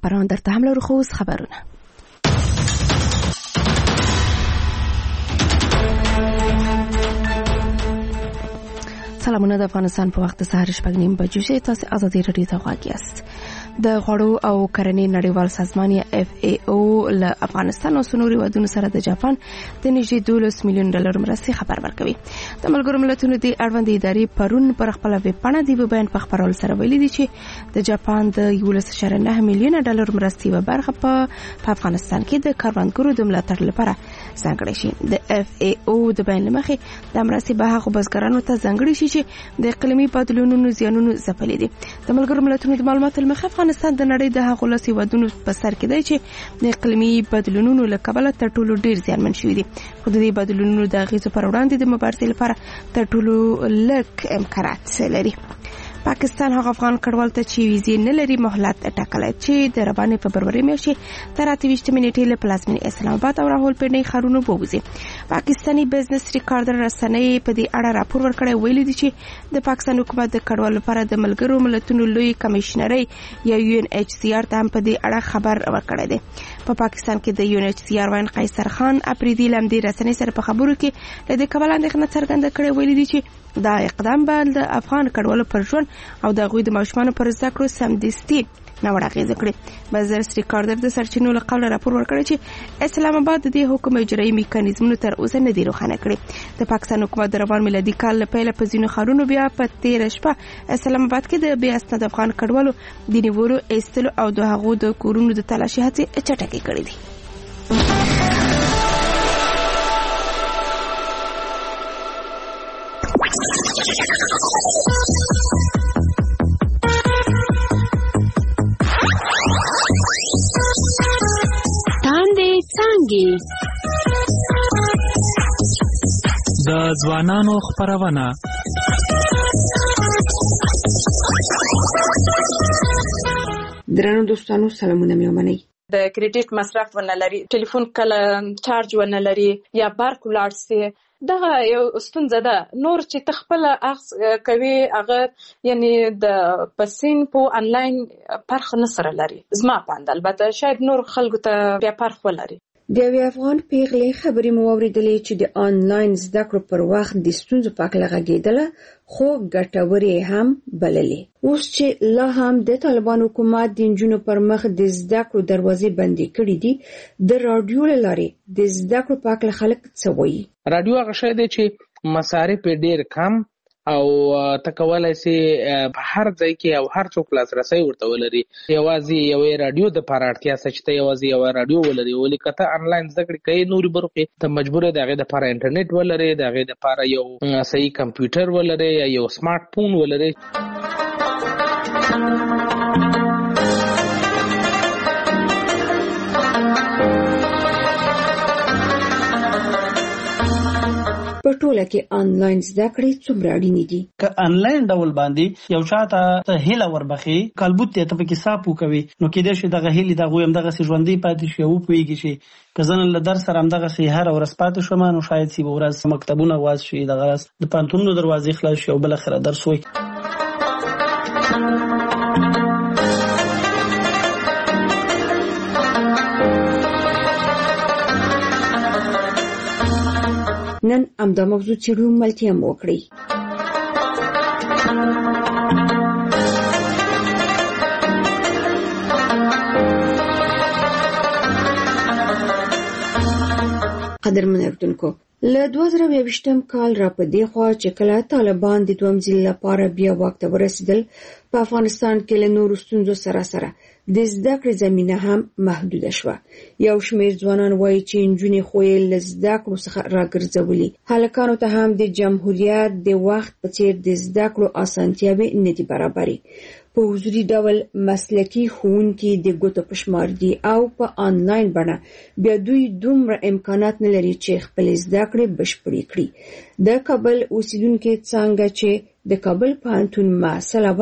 خبران درته هم لرو. خو خبرونه سلامونه. د افغانستان په وخت سهار 6:30 تاسو ازادي رادیو ته غواړئ است. د غوړو او کرنې نړیوال سازمان یا FAO له افغانستان او نورو هیوادونو سره د جاپان د نږدې $12 میلیون مرستې خبر ورکوي. د ملګرو ملتونو د اړوند ادارې پرون پر خپل ویب پاڼه د بیان په خبرولو سره ویلي دي چې د جاپان د $11.9 میلیون مرستې په برخه په افغانستان کې د کاروانګرو د ملاتړ لپاره ځانګړې شي. د FAO د بیان لمخې د مرستې به هغه بزګرانو ته ځانګړې شي چې د اقلیمي بدلونونو زیانونو ځپلي دي. د ملګرو ملتونو د معلوماتو لمخې افغانستان د نړۍ د هغو لس هیوادونو په سر کې دی چې د اقلیمي بدلونونو له کبله تر ټولو ډیر زیانمن شوي دي. خو د دې بدلونونو د اغیزو پر وړاندې د مبارزې لپاره تر ټولو لږ امکانات لري. پاکستان هغه افغان کډوال ته چې ویزې نه لري مهلت ټاکلی چې د روانې فبروري میاشتې تر 28 نیټې له پلازمینې اسلام آباد او راولپنډۍ ښارونو ووځي. پاکستاني بزنس ریکارډر رسنۍ په دې اړه راپور ورکړی، ویلي دي چې د پاکستان حکومت د کډوالو لپاره د ملګرو ملتونو لوی کمشنري یا UNHCR ته هم په دې اړه خبر ورکړی دی. په پاکستان کې د UNHCR وایي قیصر خان اپریدي لمدې رسنۍ سره په خبرو کې له دې کبله اندېښنه څرګنده کړې، ویلي دي چې دا اقدام به د افغان کډوالو پر ژوند او د هغوی د ماشومانو پر زده کړو سمدستي ناوړه اغېزه کړي. بزنس ریکارډر د سرچینو له قبله راپور ورکړی چې اسلام آباد د دې حکم اجرایي میکانیزمونو تر اوسه نه دي روښانه کړي. د پاکستان حکومت د روان میلادي کال له پیله په ځینو ښارونو بیا په تېره شپه اسلام آباد کې د بې اسناد افغان کډوالو د نیولو، ایستلو او د هغو د کورونو د تلاشي هڅې چټکې کړې دي. د ځوانانو خپرونه درنو دوستانو سلامونه مې ومنئ. د کریډټ مصرف ونه لري، ټلیفون کله چارج ونه لري یا برق ولاړ سي، دغه یو ستونزه ده. نور چې تخپل اخذ کوي هغه یعنی د پسین په انلاین پرخ نصر لري. زما پاند البته شاید نور خلکو ته بیا پرخ ولري. د یوې افغان پیغلې خبرې مو واورېدلې چې د آنلاین زده کړو پر وخت د ستونزو په اړه غږېدله، خو ګټورې هم بللې. اوس چې لا هم د طالبان حکومت د نجونو پر مخ د زده کړو دروازې بندې کړې دي، د رادیو له لارې د زده کړو په اړه خلک څه وایي؟ رادیو هغه شی دی چې مصارف ډېر کم او تکولای سي په هر ځای کې او هر څوک لاسرسي ورته ولري. یوازې یو رادیو د پارارتیا سچته یوازې یو رادیو ولري، ولې کته انلاین زده کړې کوي نوري برخې ته مجبور دی هغه د لپاره انټرنیټ ولري، هغه د لپاره یو صحیح کمپیوټر ولري یا یو سمارټ فون ولري. په ټوله کې آنلاین زده کړې څومره اړینې دي؟ که آنلاین ډول باندې یو چاته ته هیله وربخي کلبوت ته په کې صاحب کوي، نو کې د شي دغه هیله دغه هم دغه ژوندۍ پاتې شي او پويږي شي کزن له درس سره هم دغه سي هر ورځ پاتې شوم، نو شاید سی ورځ مکتبونه واز شي، دغه د پانتونو دروازې خلاص شي او بل اخر درس وي. نن امدا موضوع چیرو ملتیا موکړي. قدرمن اردوونکو، له 2022 کال را په دی خوا چې کله طالبان د دویم ځل لپاره بیا واک ته ورسېدل، په افغانستان کې له نورو ستونزو سره د زده کړې زمینه هم محدوده شوه. یو شمېر ځوانان وایي چې نجونې خو یې له زده کړو څخه راګرځولي، هلکانو ته هم د جمهوریت د وخت په څېر د زده کړو اسانتیاوې نه دي برابرې. په حضوري ډول مسلکي ښوونکي د ګوتو په شمار دي او په آنلاین بڼه بیا دوی دومره امکانات نه لري چې خپل زده کړې بشپړې کړي. د کابل اوسیدونکي څنګه چې د کابل پوهنتون محصله وه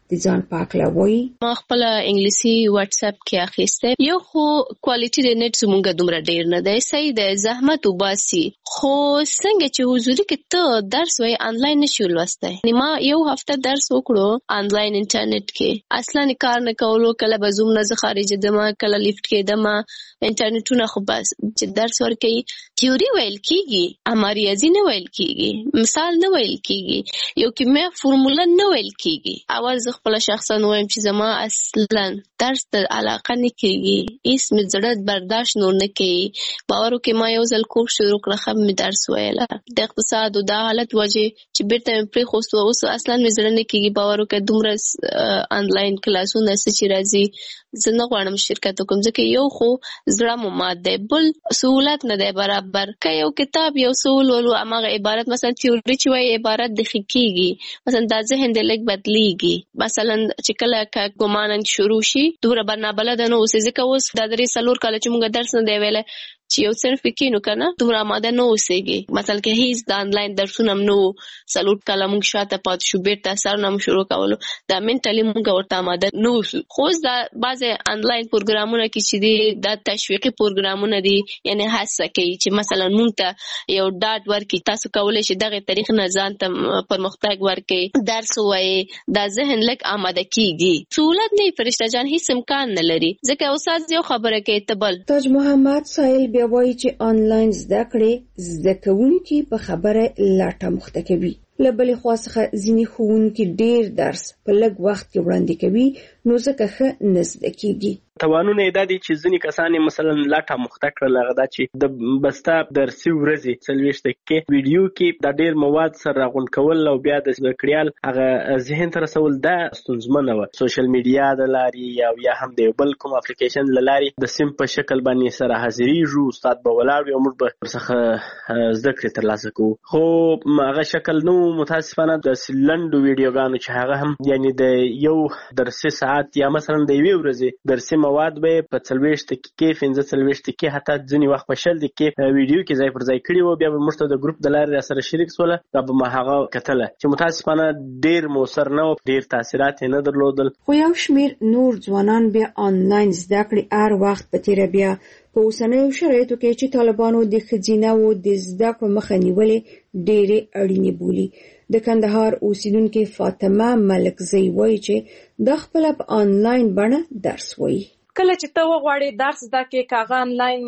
د ځان پاکله وایي ما خپل انګلیسي واتس اپ کې اخیسته یو خو کوالټي د نت زمونږ دومره ډیر نه دی صحیح د زحمت وباسي خو څنګه چې حضوري کې ته درس وای انلاین نشو لوستای ما یو هفته درس وکړو انلاین انټرنیټ کې اصلا کار نه کولو کله به زوم نه خارج دمه کله لیفت کې دمه انټرنیټونه خو بس چې درس ورکې تیوري ویل کیږي امریازي نه ویل کیږي مثال نه ویل کیږي یو کیمیا فرموله نه ویل کیږي اول زه خپل شخصا وایم چې زما اصلا درس ته علاقه نه کیږي هیڅ مې زړه برداشت نور نه کوي باور وکړئ ما یو ځل کوم شروع کړ خم مې درس ویله د اقتصاد او د حالت وجه چې بیرته مې پرې خوستو اوس اصلا مې زړه نه کیږي باور وکړئ دومره انلاین کلاسونه چې راځي زه نه غواړم شرکت وکړم ځکه یو خو زړه مو مات دی بل سهولت نه دی برابر که یو کتاب یو سهول ولو هغه عبارت مثلا تیوري چې وایي عبارت د کیږي مثلا د ذهن د لګ بدلیږي مثلا چې کله ګمان شروع شي دوره برنا بلد نه اوسې ځکه اوس د درې څلور کال چې موږ درس نه دی ویل چې یو صرف کینو کنه دومره آماده نه اوسېږي مثلا که هیڅ د انلاین درسونه نو څلور کاله موږ شاته پات شو بیرته سر نه شروع کولو دا منټلی موږ ورته آماده نه اوسو خو دا بعض انلاین پروګرامونه کې چې دي د تشویقي پروګرامونه دي یعنی هڅه کوي چې مثلا موږ ته یو ډاټ ورکړي تاسو کولای شئ دغه طریق نه ځان ته پرمختګ ورکړي درس وایي دا ذهن لک آماده کیږي سہولت نه فرشته جان هیڅ امکان نه لري ځکه استاد یو خبره کوي تبل تاج محمد سایل بیا وایي چې آنلاین زده کړې زده کوونکي په خبره لاټه مخته کوي له بلې خوا څخه ځینې ښوونکي ډیر درس په لږ وخت کې وړاندې کوي نو ځکه ښه نه زده کیږي توانونه یې دا دي چې ځینې کسان مثلا لاټه مخته کړل هغه دا چې د بستا درسي ورځې 40 دقیقې ویډیو کې د ډیر مواد سره راغونډ کول او بیا د کړیال هغه ذهن ته رسول دا ستونزمنه و سوشل میډیا د لارې یا هم د بل کوم اپلیکیشن د لارې د سیم په شکل باندې سره حاضرېږو استاد به ولاړ وي موږ به ورڅخه زده کړې ترلاسه کوو خو هغه شکل نو متاسفانه د لنډو ویډیوګانو چې هغه هم یعنی د یو درسي ساعت یا مثلا د یوې ورځې درسي مواد به په 40 دقیقې 15 دقیقې حتی ځینې وخت په 10 دقیقې ویډیو کې ځای پر ځای کړي وو بیا به موږ ته د ګروپ د لارې سره شریک سول دا به ما هغه کتله چې متاسفانه ډیر موثر نه و ډیر تاثیرات نه درلودل خو یو شمیر نور ځوانان بیا آنلاین زده کړې هر وخت په تیر بیا په اوسنیو شرایطو کې چې طالبانو د ښځینه او د زده کړو مخه نیولې ډېرې اړینې بولي د کندهار اوسیدونکو فاطمه ملکزی وایي چې د خپل په آنلاین بڼه درس وایي کله چې ته وغواړې درس زده کې کاغه آنلاین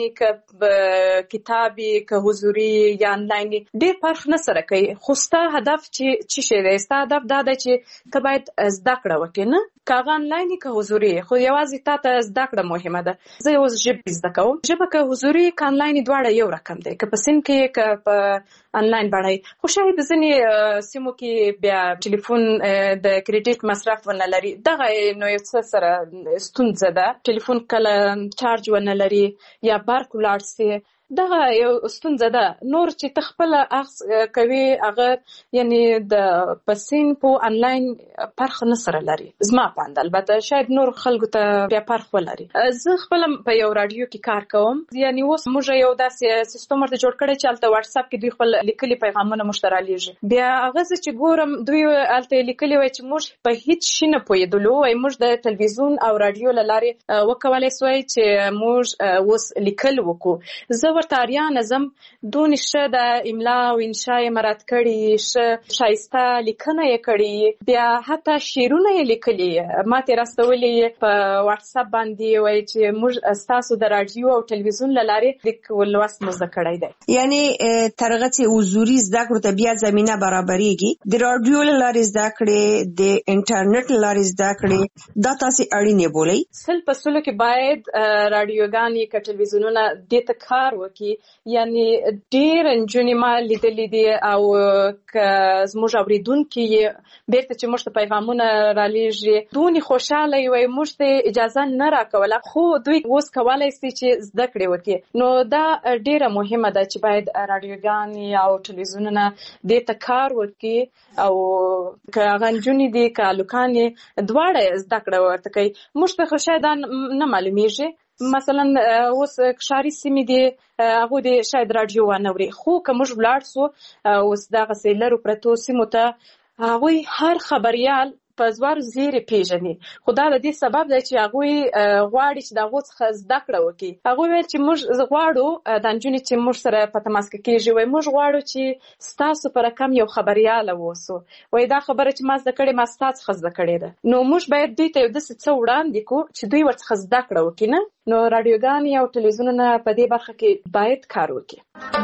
کې کتابي که حضوري یا آنلاین ډېر فرق نه سره کوي خو ستا هدف چې شي دی ستا هدف دا دی چې ته باید زده کړه وکړې نه کاغه آنلاین که حضوري خو یوازې تا ته زده کړه مهمه ده زه اوس ژبه زده کوم ژبه که حضوري که آنلاین دواړه یو رقم دی که په سیم کې که په آنلاین باندې خو شاید ځینې سیمو کې بیا ټلیفون د کریډټ مصرف ونه لري دغه نو یو څه سره ستونزه ده ټلیفون کله چارج ونه لري یا برق ولاړ سي دغه یو ستونزه ده نور چې تخپل اخص کوي هغه یعنی د پسین په آنلاین فرق نه سره لري زما پاند البته شاید نور خلکو ته بیا فرق ولري زه خپل په یو رادیو کې کار کوم یعنی اوس موږ یو داسې سیستم ورته جوړ کړی چې الته واتس اپ کې دوی خپل لیکلي پیغامونه مشترالیږي بیا هغه چې ګورم دوی الته لیکلي وای چې موږ په هیڅ شي نه پوهېدلو وای موږ د تلویزیون او رادیو لارې وکولای سوای چې موږ اوس لیکل وکړو زه ورته نظم دون شه د املا او انشاء مراد کړي شه شایسته لیکنه یې کړي بیا حتی شعرونه یې لیکلي ماته راستولې په واتس اپ باندې وای چې موږ تاسو د رادیو او تلویزیون لارې لیک ولوست مزه کړی دی یعنی ترغه چې حضوري زده کړو ته بیا زمينه برابرېږي د رادیو لارې زده کړې د انټرنیټ لارې زده کړې دا تاسو اړینه بولئ سل په سلو کې باید رادیوګانې که تلویزیونونه دې ته کار وکړي یعنی ډیر انجونې ما لیدلې دي او که زموږ اوریدونکي بیرته چې موږ ته پیغامونه رالیږي دونې خوشحاله وي موږ ته اجازه نه راکوله خو دوی اوس کولی شي چې زده کړې وکړي نو دا ډیره مهمه ده چې باید رادیوګانې او تلویزیونونه دې ته کار وکړي او که هغه انجونې دي که هلکانې دواړه زده کړه ورته کوي موږ ته شاید نه معلومیږي مثلا اوس ښاري سیمې دي هغه د شاید رادیو ونوري خو که موږ ولاړ سو اوس دغه سیلرو پرتو سیمو ته هغه هر خبريال په زوار زیری پیژني. خو دا د دې سبب دی چې هغوی غواړي چې د هغو څخه زده کړه وکړي. هغوی ویل چې موږ غواړو د نجونې چې موږ سره په تماس کې کېږي وایي موږ غواړو چې ستاسو په رقم یو خبریاله واوسو. وایي دا خبره چې ما زده کړې ما ستا څخه زده کړې ده. نو موږ باید دوی ته یو داسې څه وړاندې کړو چې دوی ورڅخه زده کړه وکړي نه. نو راډیوګانې او تلویزیونونه په دې برخه کې باید کار وکړي.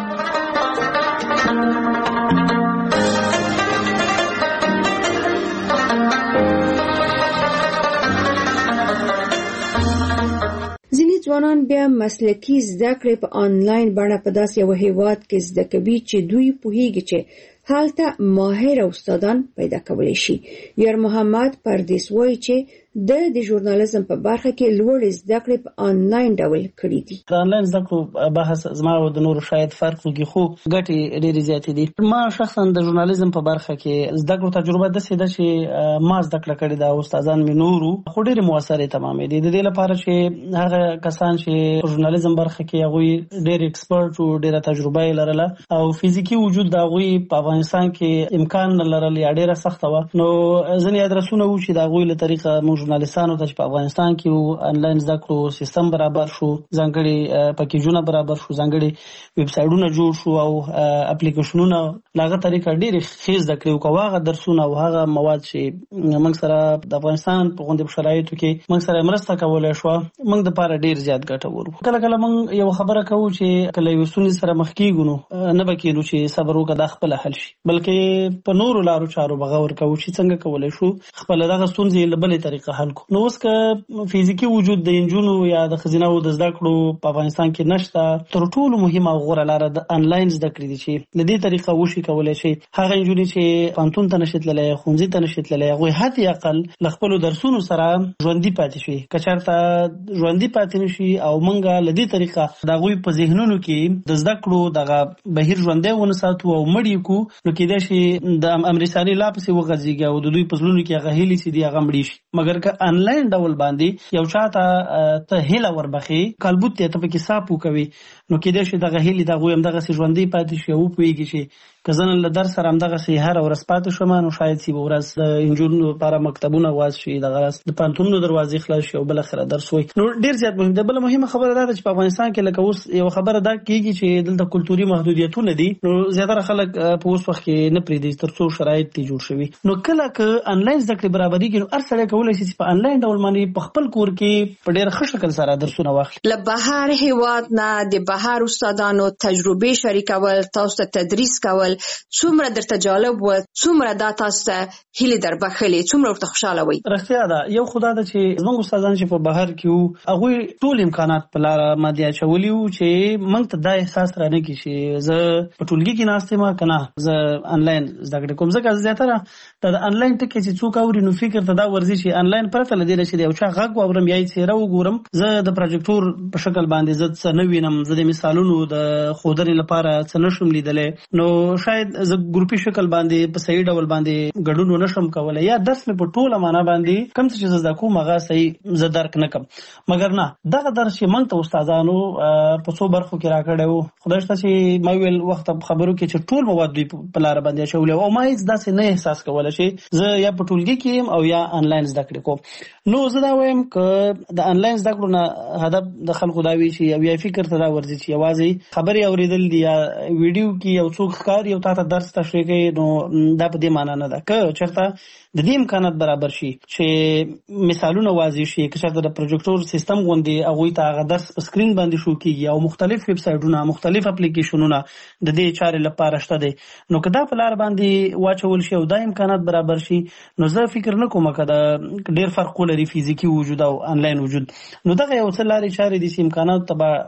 ځینې ځوانان بیا مسلکي زده کړې په آنلاین بڼه په داسې یو هیواد کې زده کوي چې دوی پوهیږي چې هلته ماهر استادان پیدا کولی شي. یار محمد پردیس وایي چې د ژورنالیزم په برخه کې لوړ زده کړې په آنلاین ډول کړې دي. د آنلاین زده کړو بحث زما او د نورو شاید فرق وکړي خو ګټې ډېرې زیاتې دي. ما شخصا د ژورنالیزم په برخه کې زده کړو تجربه داسې ده چې ما زده کړه کړې ده، استادان مې نورو خو ډېرې مؤثرې تمامې دي. د دې لپاره چې هغه کسان چې ژورنالیزم برخه کې هغوی ډېر ایکسپرټ او ډېره تجربه یې لرله او فزیکي وجود د هغوی په افغانستان کې امکان نه لرل یا ډېره سخته وه، نو ځینې ادرسونه وو چې د هغوی له طریقه موږ ژورنالیستانو ته چې په افغانستان کې آنلاین زده کړو سیستم برابر شو، ځانګړي پکیجونه برابر شو، ځانګړي ویب سایټونه جوړ شو او اپلیکیشنونه لاغه طریقه ډېرې ښې زده کړې وکړو. هغه درسونه او هغه مواد چې موږ سره د افغانستان په غوندې شرایطو کې موږ سره مرسته کولی شوه، موږ دپاره ډېر زیات ګټور وو. کله کله موږ یو خبره کوو چې کله یو ستونزې سره مخ کېږو نو نه به کېدو چې صبر وکړه دا خپله حل شي، بلکې په نورو لارو چارو به غور کوو چې څنګه کولی شو خپله دغه ستونزې له بلې طریقه حل کړو. نو اوس که فزیکي وجود د نجونو یا د ښځینه‌و د زده کړو په افغانستان کې نشته، تر ټولو مهمه او غوره لاره د آنلاین زده کړې دي چې له دې طریقه وشي کولی شي هغه نجونې چې پوهنتون ته نشي تللی، ښوونځي ته نشي تللی، هغوی حتی اقل له خپلو درسونو سره ژوندي پاتې شي. که چېرته ژوندي پاتې نشي او موږ له دې طریقه د هغوی په ذهنونو کې د زده کړو دغه بهیر ژوندی ونه ساتو او مړ یې کړو، نو کېدای شي د امرسالي لا پسې وغځېږي او د دوی په زړونو کې هغه هیلې چې دي هغه مړې شي. مګر که آنلاین ډول باندې یو چاته ته هیله وربخې کالبوت ته پکې صاف وکوي، نو کېدای شي دغه هیلې د هغوی همدغسې ژوندی پاتې شي او وپوهېږي چې که زه نن له درس سره همدغسې هره ورځ پاتې شوم نو شاید چې به ورځ د نجونو لپاره مکتبونه واز شي، دغه راز د پوهنتونونو دروازې خلاص شي او بالاخره درس وایي. نو ډېر زیات مهم دی. بله مهمه خبره دا ده چې په افغانستان کې لکه اوس یو خبره دا کېږي چې دلته کلتوري محدودیتونه دي، نو زیاتره خلک په اوس وخت کې نه پرېږدي تر څو شرایط ترې جوړ شوي. نو کله که آنلاین زده کړې برابرېږي نو هر سړی کولی شي چې په آنلاین ډول باندې په خپل کور کې په ډېر ښه شکل سره درسونه واخلي. له بهر هېواد نه د بهر استادانو تجربې شریکول، تاسو ته تدریس کول څومره درته جالب و، څومره دا تاسو ته هیلې دربښلې، څومره ورته خوشحاله وئ؟ رښتیا ده. یو خو دا ده چې زموږ استادان چې په بهر کې وو هغوی ټول امکانات په لاره باندې اچولي وو چې موږ ته دا احساس رانه کړي چې زه په ټولګي کې ناست یم که نه زه آنلاین زده کړې کوم. ځکه زیاتره دا د آنلاین ټکي چې څوک اوري نو فکر ته دا ورځي چې آنلاین پرته له دې نه چې د یو چا غږ واورم یا یې څېره وګورم، زه د پروجیکټور په شکل باندې زه څه نه وینم، زه د مثالونو د ښودنې لپاره څه نشم لیدلی، نو شاید زه ګروپي شکل باندې په صحیح ډول باندې ګډون ونشم کولی یا درس مې په ټوله معنا باندې کوم څه چې زه زده کوم هغه صحیح زه درک نه کړم. مګر نه، دغه درس چې موږ ته استادانو په څو برخو کې راکړی و، خدای شته چې ما ویل وخت خبرو کې چې ټول مواد دوی په لاره باندې اچولی او ما هېڅ داسې نه احساس کولی چې زه یا په ټولګي کې یم او یا آنلاین زده کړې کوم. نو زه دا وایم که د آنلاین زده کړو نه هدف د خلکو دا وي چې یو یا فکر ته دا ورځي چې یوازې خبرې اورېدل دي یا ویډیو کې یو څوک ښکاري او تا ته درس تشریح کوي، نو دا په دې معنا نه ده. که چېرته د دې امکانات برابر شي چې مثالونه واضح شي، که چېرته د پروجیکټور سیستم غوندې هغوی ته هغه درس په سکرین باندې شو کېږي او مختلف ویب سایټونه، مختلف اپلیکیشنونه د دې چارې لپاره شته دی، نو که دا په لار باندې واچول شي او دا امکانات برابر شي، نو زه فکر نه کوم که دا ډېر فرق ولري فزیکي وجود او آنلاین وجود. نو دغه یو څه لارې چارې دي چې امکاناتو ته به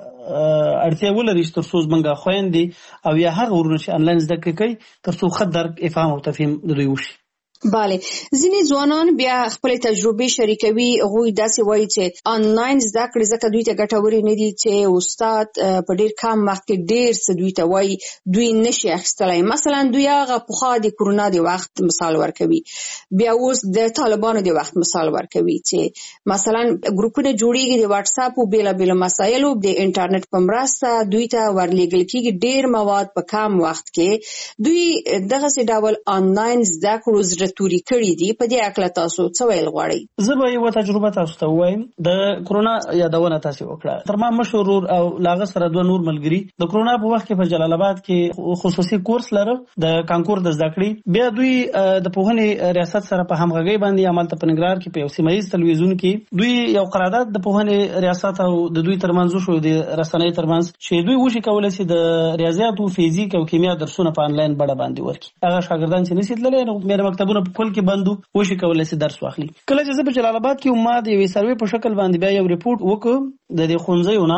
اړتیا ولري چې تر څو زموږ خویندې او یا هغه ورونه چې آنلاین زده کړې کوي تر څو ښه درک، افهام او تفهیم د دوی وشي. بله، ځینې ځوانان بیا خپل تجربې شریکوي. هغوی داسې وایي چې آنلاین زده کړې ځکه دوی ته ګټورې نه دي چې استاد په ډېر کم وخت کې ډېر څه دوی ته وایي دوی نشي اخیستلی. مثلا دوی هغه پخوا د کورونا د وخت مثال ورکوي، بیا اوس د طالبانو د وخت مثال ورکوي چې مثلا ګروپونه جوړېږي د واتساپ او بېلابېلو مسایلو د انټرنیټ په مرسته دوی ته ورلیږل کېږي ډېر مواد په کم وخت کې. دوی دغسې ډول آنلاین زده کړو زړه زړه توري کړي دي. په دې اړه تاسو څه ویل غواړئ؟ زه به یو تجربه تاسو ته وایم. د کرونا یادونه تاسو وکړه. تر ما مشهور او لاغه سره دوه نور ملګری د کرونا په وخت کې په جلال آباد کې خصوصي کورس لره د کانکور د زده کړې. بیا دوی د پوهنې ریاست سره په همغږي باندې عمل ته پنګرار کې په یو سیمایي تلویزیون کې دوی یو قرارداد د پوهنې ریاست او د دوی ترمنځ شو د رسنۍ ترمنځ چې دوی وشي کولای شي د ریاضیات او فزیک او کیمیا درسونه په انلاین بڼه باندې ورکړي. هغه شاګردان چې نشي تللی نو مېر مکتبونه په کل کې بندو وشي کولای شي درس واخلي. کله چې زه په جلال آباد کې ما د یو سروې په شکل باندې بیا یو ریپورت وکړ د دې خونځیونه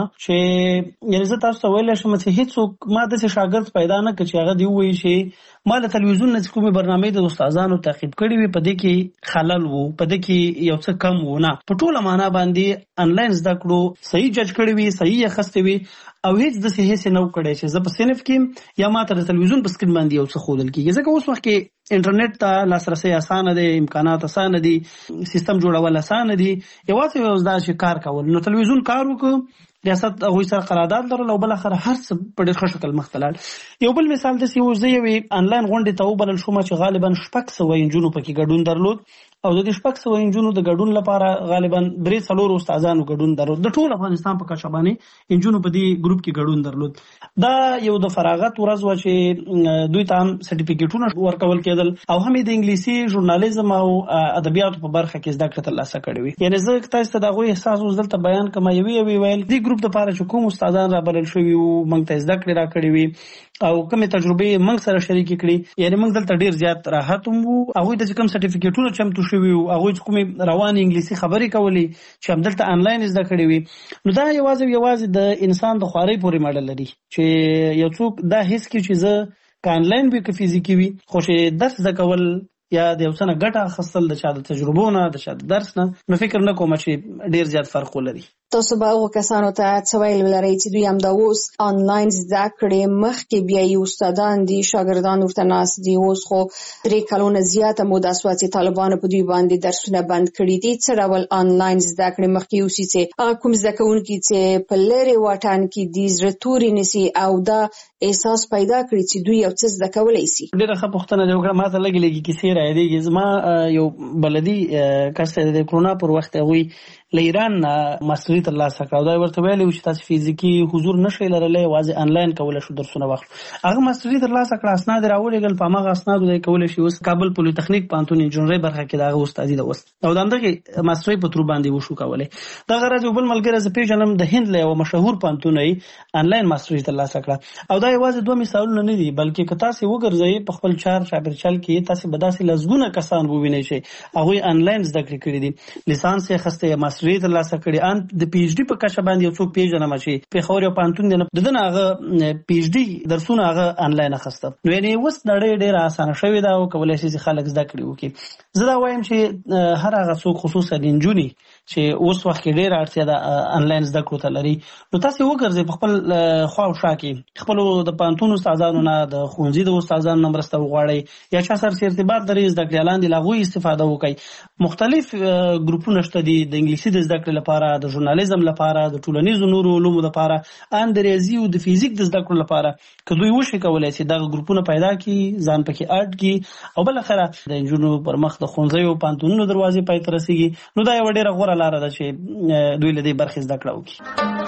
چې یعنی زه تاسو ته ویل شم چې هیڅوک ما د شاګرد پیدا نه کړ چې هغه دی وایي چې ما د تلویزیون نه کومې برنامې د استادانو تعقیب کړې وي په دې کې خلل وو په دې کې یو څه کم وو نه په ټوله معنا باندې انلاین زده کړو صحیح جج کړی وي صحیح اخستې وي او هیڅ د هیڅ نو کړی چې زه په صنف کې یا ما ته د تلویزیون په سکرین باندې یو څه خودل کیږي ځکه اوس وخت کې انټرنیټ ته لاسرسي اسانه دي امکانات اسانه دي سیستم جوړول اسانه دي یوازې یو ځدا چې کار کول نو تلویزیون کار وکړو ریاست هغه سره قرارداد لرل او بل اخر هر څه په ډېر ښه شکل مختلل. یو بل مثال د سیو زوی انلاین غونډه ته وبلل شو چې غالبا 600 انجونو پکې ګډون درلود او د 600 انجونو د ګډون لپاره غالبا 3-4 استادانو ګډون درلود. د ټول افغانستان په کچه باندې انجونو په دې ګروپ کې ګډون درلود. دا یو د فراغت ورځ و چې دوی ته هم سرټیفیکیټونه ورکول کېدل او هم د انګلیسي ژورنالیزم او ادبیاتو په برخه کې زده کړه ترلاسه کړې وي. یعنی زه تاسو ته دا غوښتل احساس اوس دلته بیان کوم یوي ویل دی ګروپ د لپاره چې کوم استادان را بلل شوی او موږ ته زده کړې را کړې وي او کومه تجربه موږ سره شریک کړي یعنی موږ دلته ډیر زیات راحت وو. هغه د کوم سرټیفیکیټونو چمتو شوی او هغه کومه روان انګلیسي خبرې کولې چې هم دلته انلاین زده کړې وي نو دا یوازې د انسان د خواري پورې ماډل لري چې یو څوک دا هیڅ کې چې زه ک انلاین وي ک فزیکی وي خو چې درس زده کول یا د یو څه نه ګټه اخیستل د چا د تجربو نه د چا د درس نه نو فکر نه کوم چې ډیر زیات فرق ولري. تاسو به هغه کسانو ته څه ویل ولرئ چې دوی هم دا اوس انلاین زده کړې مخکې بیا یو استادان دي شاګردان ورته ناست دي اوس خو 3 کلونه زیاته موده شوه چې طالبانو په دوی باندې درسونه بند کړي دي. څه ډول انلاین زده کړې مخکې اوسي چې هغه کوم زده کوونکي چې په لرې واټن کې دي زړه توري نسی او دا احساس پیدا کړي چې دوی یو څه زده کولی شي. ډېره ښه پوښتنه دی وکړه. ما ته لږ کیسې رايادېږي. زما یو بلدي کس د کرونا پر وخت هغوی له ایران ماستري ترلاسه کړه او دا ورته ویلي و چې تاسو فزیکي حضور نشئ لرلی یوازې انلاین کولی شو درسونه واخلو. هغه ماستري ترلاسه کړه اسناد راولېږل په هماغه اسنادو دی کولی شي اوس کابل پولیتخنیک پوهنتون انجنیرۍ برخه کې د هغه استادي ده اوس او د همدغې ماسترۍ په ترو باندې وشو کولی. دغه ورځ یو بل ملګری زه پېژنم د هند له یوه مشهور پوهنتون یې انلاین ماستري ترلاسه کړه او دا یوازې 2 مثالونه نه دي بلکې که تاسې وګرځئ په خپل چاپېرچل کې تاسې به داسې لسګونه کسان ووینئ چې هغوی انلاین زده کړې کړي دي لیسانس یې اخیستی یا ماستري ترلاسه کړې ان د پی ایچ ډي په کچه باندې یو څوک پیژنم چې پېښور یو پوهنتون دی د ده نه هغه پی ایچ ډي درسونه هغه انلاین اخیسته. نو یعنې اوس نړۍ ډېره اسانه شوې ده او کولی شي چې خلک زده کړې وکړي. زه دا وایم چې هر هغه څوک خصوصا نجونې چې اوس وخت کې ډېره اړتیا ده انلاین زده کړو ته لري نو تاسې وګرځئ په خپل خوا او شا کې خپلو د پوهنتون استادانو نه د ښوونځي د استادانو نه مرسته وغواړئ یا چا سره ارتباط لري زده کړې لاندې له هغوی استفاده وکړئ. مختلف ګروپونه شته دي د انګلیسي د زده کړې لپاره د ژورنالیزم لپاره د ټولنیزو نورو علومو لپاره ان د ریاضي او د فزیک د زده کړو لپاره که دوی وشي کولی شي دغه ګروپونه پیدا کړي ځان پکې اډ کړي او بالاخره د نجونو پر مخ د ښوونځیو پوهنتونونو دروازې پای ته رسېږي نو دا یوه ډېره غوره لاره ده چې دوی له دې برخې زده کړه وکړي.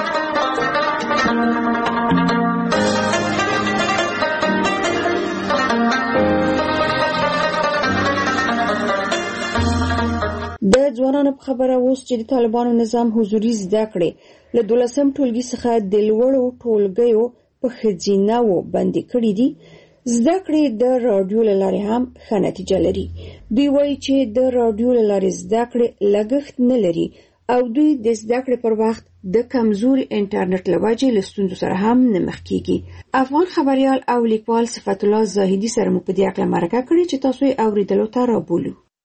د ځوانانو په خبره اوس چې د طالبانو نظام حضوري زده کړې له 12م ټولګي څخه د لوړو ټولګیو په ښځینه‌وو بندي کړي دي. زده کړې د راډیو له لارې هم ښه نتیجه لري. دوی وایي چې د راډیو له لارې زده کړې لګښت نه لري او دوی د زده کړې پر وخت د کمزوري انټرنیټ له وجې له ستونزو سره هم نه مخ کیږي. افغان خبریال او لیکوال صفت الله زاهدي سره مو په دې اړه مرکه کړې چې تاسو یې اورېدلو ته رابولو.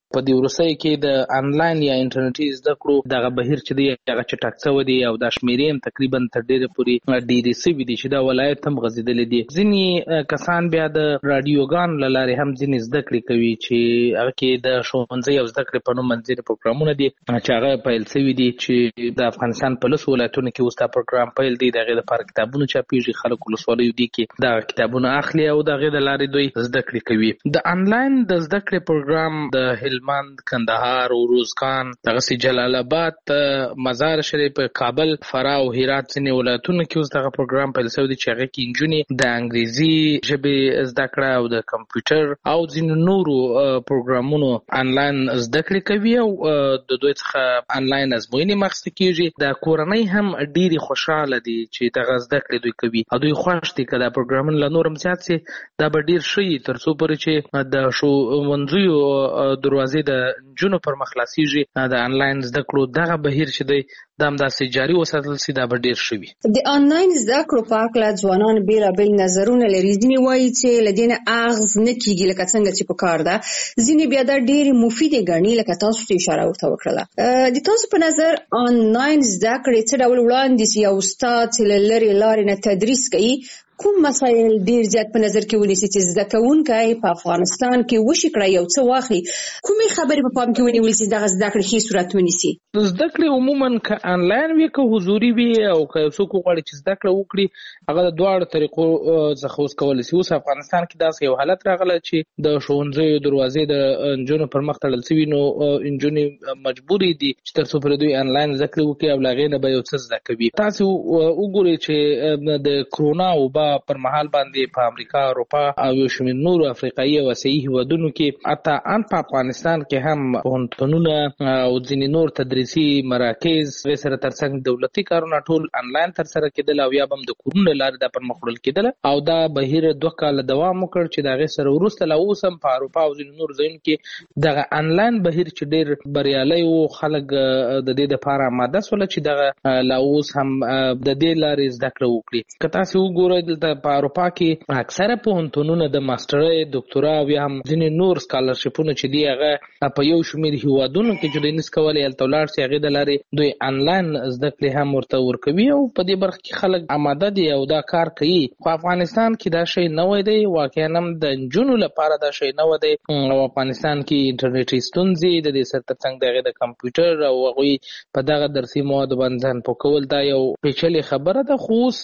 په دې وروستۍ کې د انلاین یا انټرنیټي زده کړو دغه بهیر چې دی هغه چټک شوی دی او د شمیرې هم تقریبا تر ډیره پورې ډیرې شوي دي چې دا ولایت هم غځېدلی دي. ځینې کسان بیا د راډیوګانو له لارې هم ځینې زده کړې کوي چې هغه کې د ښوونځي او زده کړې په نوم ځینې پروګرامونه دي چې هغه پیل شوي دي چې د افغانستان په 10 ولایتونو کې اوس دا پروګرام پیل دی. د هغې لپاره کتابونه چاپېږي، خلک ولسوالیو دي کې دغه کتابونه اخلي او د هغې د لارې دوی زده کړې کوي. د انلاین د زده کړې پروګرام د هلمند، کندهار، روزګان، دغسې جلال آباد، مزار شریف، کابل، فراه او هرات ځینې ولایتونو کې اوس دغه پروګرام پیل شوی دی چې هغې کې نجونې د انګریزي ژبې زده کړه او د کمپیوټر او ځینو نورو پروګرامونو انلاین زده کړې کوي او د دوی څخه انلاین ازموینې اخیستل کېږي. د کورنۍ هم ډېرې خوشحاله دي چې دغه زده کړې دوی کوي او دوی خوښ دي که دا پروګرامونه له نور هم زیات سي دا به ډېر ښه وي تر څو پورې چې د ښوونځیو دروازې د نجونو پر مخ خلاصېږي د انلاین زده کړو دغه بهیر چې دی دا همداسې جاري وساتل سي دا به ډېر ښه وي. د انلاین زده کړو په هکله ځوانان بېلابېل نظرونه لري. ځینې وایي چې له دې نه اغېز نه کېږي لکه څنګه چې پکار ده، ځینې بیا دا ډېرې مفیدې ګڼي لکه تاسو ته اشاره ورته وکړله. د تاسو په نظر انلاین زده کړې څه ډول وړاندې سي او استاد چې له لرې لارې نه تدریس کوي کوم مسایل ډیر زیات په نظر کې ونیسي چې زده کوونکی په افغانستان کې وشي کړی یو څه واخلي؟ کومې خبرې په پام کې ونیول سي دغه زده کړې ښې صورت ونیسي؟ زده کړې عموما که انلاین وي که حضوري وي او که یو څوک وغواړي چې زده کړه وکړي هغه د دواړو طریقو څخه اوس کولی سي. اوس افغانستان کې داسې یو حالت راغلی چې د ښوونځیو دروازې د نجونو پر مخ تړل سوي نو نجونې مجبورې دي چې تر څو پورې دوی انلاین زده کړې وکړي او له هغې نه به یو څه زده کوي. تاسې وګورئ چې د کرونا وبا پر مهال باندې په امریکا، اروپا او یو شمېر نورو افریقایي او اسیایي هیوادونو کې حتی ان په افغانستان کې هم پوهنتونونه او ځینې نور تدریسي مراکز سره ترڅنګ دولتي کارونه ټول انلاین ترسره کېدل او یا به هم د کورونو له لارې دا پرمخ وړل کېدل او دا بهیر 2 کاله دوام وکړ چې د هغې سره وروسته لا اوس هم په اروپا او ځینې نورو ځایونو کې دغه انلاین بهیر چې ډېر بریالی و خلک د دې دپاره آماده سوله چې دغه لا اوس هم د دې لارې زده کړه وکړي. که تاسې وګورئ دلته په اروپا کې اکثره پوهنتونونه د ماسټرۍ، دکتورا او یا هم ځینې نور سکالرشپونه چې دي هغه په یو شمېر هیوادونو کې چې دوی نس کولی هلته ولاړ سي هغې د لارې دوی انلاین زده کړې هم ورته ورکوي او په دې برخه کې خلک آماده دي او دا کار کوي. خو افغانستان کې دا شی نوی دی، واقعا هم د نجونو لپاره دا شی نوی دی او افغانستان کې انټرنیټي ستونزې د دې سره ترڅنګ د هغې د کمپیوټر او هغوی په دغه درسي موادو باندې ځان پوه کول دا یو پیچلې خبره ده. خو اوس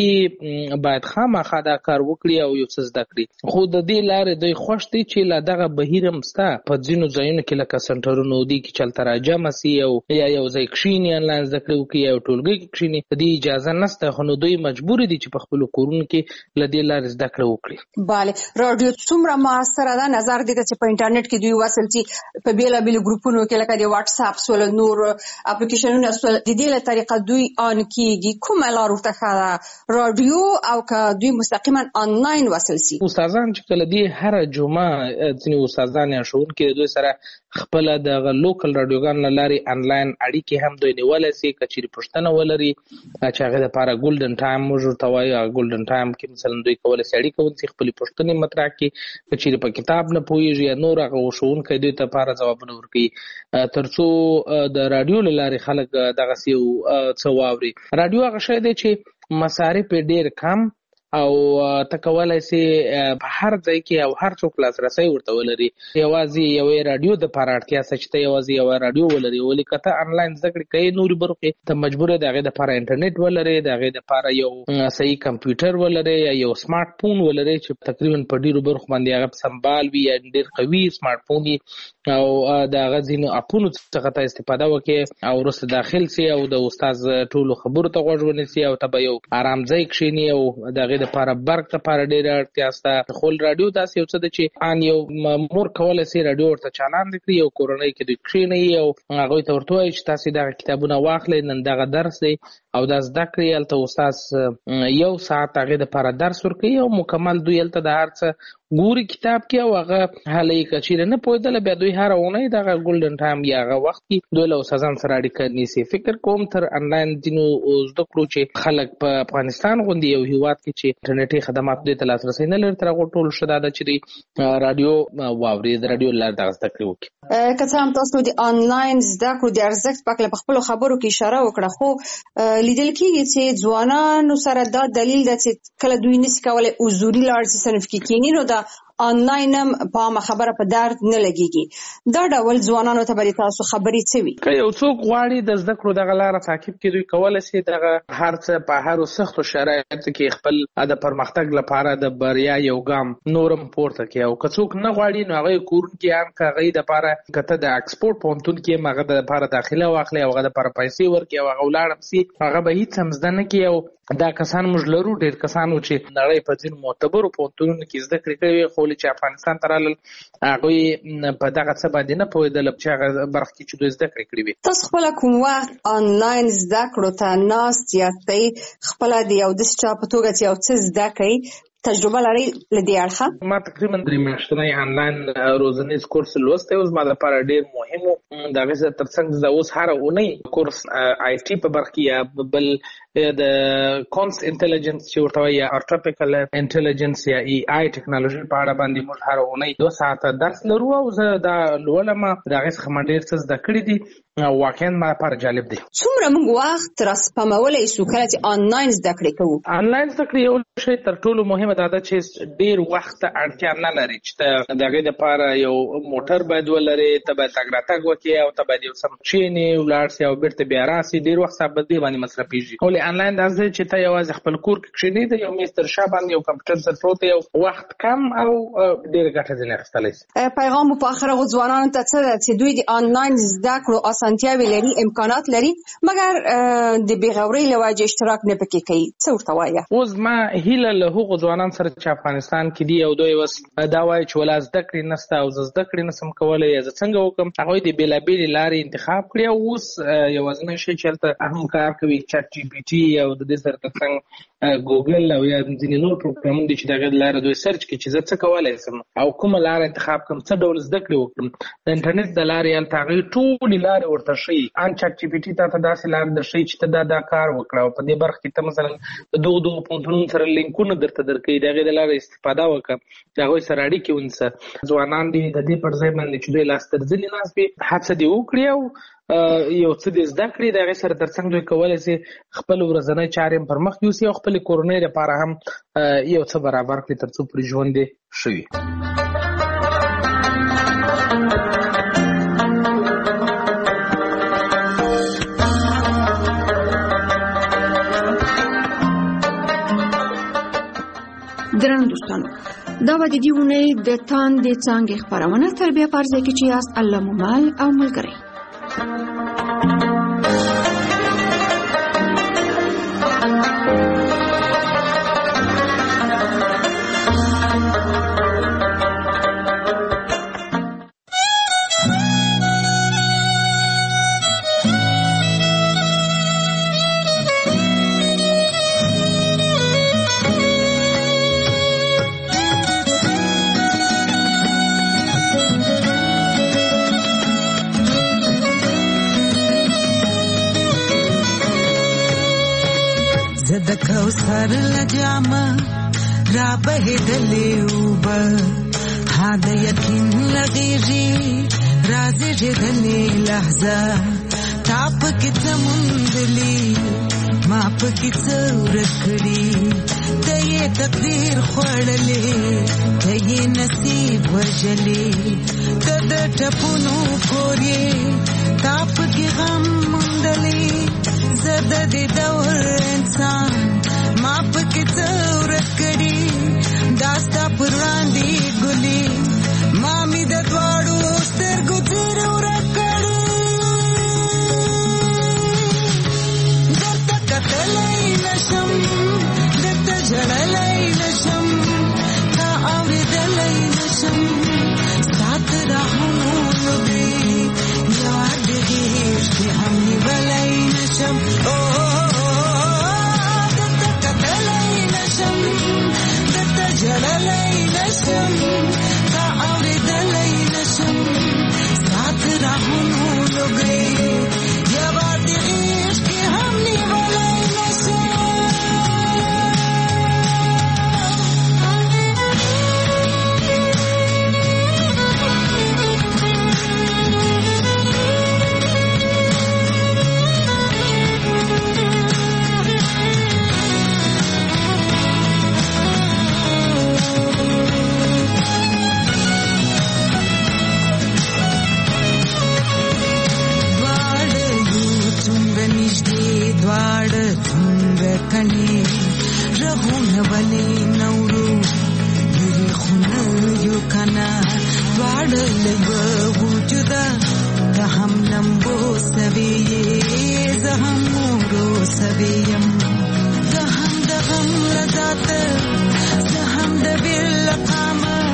هغوی باید خامخا دا کار وکړي او یو څه زده کړي. خو د دې لارې دوی خوښ دي چې لا دغه بهیر هم شته په ځینو ځایونو کې لکه سنټرونو دي کې چې هلته راجمع سي او یا یو ځای کښېني انلاین زده کړې وکړي یا یو ټولګي کې کښېني. د دې اجازه نشته خو نو دوی مجبور دي چې په خپلو کورونو کې له دې لارې زده کړه وکړي. بله، راډیو څومره موثره ده؟ نظر دې ته چې په انټرنیټ کې دوی وصل سي په بېلابېلو ګروپونو کې لکه د واتس اپ سول نور اپلیکیشنونه سول د دې له طریقه دوی آن کېږي. کومه لار ورته ښه ده، راډیو او که دوی مستقیما آنلاین وصل سي؟ استادان چې کله دی هر جمعه ځینې استادان یا ښوونکي د دوی سره خپله دغه لوکل راډیوګانو له لارې انلاین اړیکې هم دوی نیولی سي. که چېرې پوښتنه ولري چې هغې دپاره ګولډن ټایم موږ ورته وایو، هغه ګولډن ټایم کې مثلا دوی کولی سي اړیکه ونیسي، خپلې پوښتنې مطرح کړي. که چېرې په کتاب نه پوهېږي یا نور هغه ښوونکی دوی ته لپاره ځوابونه ورکوي تر څو د راډیو له لارې خلک دغسې یو څه واوري. راډیو هغه شی دی چې مصارف یې ډېر کم او ته کولی سي په هر ځای کې او هر څوک لاسرسی ورته ولري. یوازې یوې راډیو دپاره اړتیا شته چې ته یوازې یوه راډیو ولري. ولې که ته انلاین زده کړې کوې نورې برخو کې ته مجبور یې د هغې دپاره انټرنیټ ولرې، د هغې دپاره یو صحیح کمپیوټر ولرې یا یو سمارټ فون ولرې چې تقریبا په ډېرو برخو باندې هغه سمبال وي یا ډېر قوي سمارټ فون وي او د هغه ځینو اپونو څخه ته استفاده وکړې او وروسته داخل سي او د استاد ټولو خبرو ته غوږ ونیسي او ته به یو ارام ځای کښېني او د هغې دپاره برق دپاره ډېره اړتیا شته. خو راډیو داسې یو څه ده چې ان یو مور کولی سي راډیو ورته چالان کړي، یو کورنۍ کې دوی کښېنوي او هغوی ته ورته وایي چې تاسې دغه کتابونه واخلئ، نن دغه درس دی او دا زده کړئ. هلته استاد 1 ساعت هغې دپاره درس ورکوي او مکمل دوی هلته د هر څه ګوري کتاب کې او هغه حالې کچیر نه پوهېدل بیا دوی هر اونۍ دغه ګولډن ټایم یا هغه وخت کې دوی له سزان سره اړیکه نیسي. فکر کوم تر انلاین دینو زده کړو چې خلک په افغانستان غوندي یو هیواد کې چې انټرنیټي خدمات دې ته لاسرسي نه لري تر هغو ټول شته ده چې رادیو واوري د رادیو لار دغه زده کړې وکړي. که څه هم تاسو د انلاین زده کړو د ارزښت په اړه په خپلو خبرو کې اشاره وکړه، خو لیدل کېږي چې ځوانانو سره دا دلیل ده چې کله دوی نشي کولی حضوري لاړ شي صنف کې کېني نو دا آنلاین هم په عامه خبره په درد نه لګېږي. دا ډول ځوانانو ته به تاسو خبرې څه وي؟ که یو څوک غواړي د زده کړو دغه لاره تعقیب کړي دوی کولی شي دغه هر څه په هرو سختو شرایطو کې خپل د پرمختګ لپاره د بریا یو ګام نورم پورته کړي. او که څوک نه غواړي نو هغه کورونکي هم که هغوی دپاره که ته د اکسپورټ پوهنتون کې هم هغه دپاره داخله واخلي او هغه دپاره پیسې ورکړي او هغه ولاړ سي هغه به هېڅ هم زده نه کړي. او دا کسان موږ لرو ډېر کسان و چې نړۍ په ځینو معتبرو پوهنتونونو کې زده کړې کړې خو چې افغانستان ته رالل هغوی په دغه څه باندې نه پوهېدل چې هغه برخه کې چې دوی زده کړې کړې وي. تاسو خپله کوم وخت آنلاین زده کړو ته ناست یاستئ خپله د یو داسې چا په توګه چې یو څه زده کوئ تجربه لري له دې اړخه؟ ما تقریبا 3 میاشتنی آنلاین روزنیز کورس لوستی اوس ما لپاره ډېر مهم و. د هغې سره تر څنګ زه اوس هره اونۍ کورس آی ټي په برخه کې یا بل د کونس انټیلیجنس چې ورته وایي یا ارټیفیشل انټیلیجنس یا ای آی ټیکنالوژي په اړه باندې موږ هره اونۍ 2 ساعته درس لرو او زه دا لولم. د هغې څخه ما ډېر څه زده کړي دي واقعا ما لپاره جالب دی. څومره موږ وخت راسپمولی شو کله چې آنلاین زده کړې کوو؟ آنلاین زده کړې یو شی تر ټولو مهمه دا ده چې ډېر وخت ته اړتیا نه لري چې ته د هغې دپاره یو موټر باید ولرې، ته باید تګ راتګ وکړې او ته باید یو څه کښېنې ولاړ سې او بېرته بیا راسې. ډېر وخت ستا په دې باندې مصرفېږي. ولې آنلاین دا دی چې ته یوازې خپل کور کې کښېنې د یو میز تر شا باندې یو کمپیوټر سره پروت دی، وخت کم او ډېره ګټه ځینې اخیستلی شي. پیغام په آخر هغو ځوانانو ته څه ده چې دوی د آنلاین زده کړو اسانتیاوې لري، امکانات لري، مګر د بېغورۍ له وجې اشتراک نه پکې کوي، څه ورته وایه؟ اوس ما هیله له هغو ځوانانو سره چې افغانستان کې دي او دوی اوس دا وایي چې ولا زده کړې نشته او زه زده کړې نشم کولی یا زه څنګه وکړم، هغوی د بېلابېلې لارې انتخاب کړي او اوس یوازینی شی چې هلته هم کار کوي چټ جي پي ټي او د دې سره تر څنګ ګوګل او یا ځینې نور پروګرامونه دي چې د هغې د لارې دوی سرچ کړي چې زه څه کولی شم او کومه لاره انتخاب کړم، څه ډول زده کړې وکړم. د انټرنیټ د لارې هلته هغوی ټولې لارې ورته ښیي. ان چټ جي پي ټي تا ته داسې لارې درښیي چې ته دا کار وکړه او په دې برخه کې ته مثلا د دغو پوهنتونونو سره لینکونه درته درکوي، د هغې د لارې استفاده وکړه، د هغوی سره اړیکې ونیسه. ځوانان دي د دې پر ځای باندې چې دوی لاس تر زنې ناست وي هڅه دې وکړي او یو څه دې زده کړي، د هغې سره تر څنګ دوی کولی شي خپل ورځنی چارې هم پر مخ یوسي او خپلې کورنۍ لپاره هم یو څه برابر کړي تر څو پورې ژوند یې ښه وي. درنو دوستانو، دا به د دې اونۍ د تاندې څانګې خپرونه تر بیا په هر ځای کې چې یاست الله مو مل او ملګری. کوثر لجامه را بهدلې اوبه ها د یقین لغېږي رازېږېدلې لحظه تا پکې څه موندلي ما پکې څه ورک کړي ته یې تقدیر خوړلې ته یې نصیب وژلې ته د ټپونو کور یې تا پکې غم موندلې زه د دې دور انسان ما پکې څه ورک کړي دا ستا پر وړاندې ګلې ما مې د دواړو سترګو تېر ورک کړي درته کتلی نشم درته ژړلی نشم تا اورېدلی نشم ستا تر راهونو لوبې یاد غېږ کې هم نیولی نشم څنګه کني رغونه ولې نورو لري خونه یو کنا واړ لږه وجوده ته هم لمبو سوي زه هم مورو سویم زه هم د غم لذات زه هم د بل قامه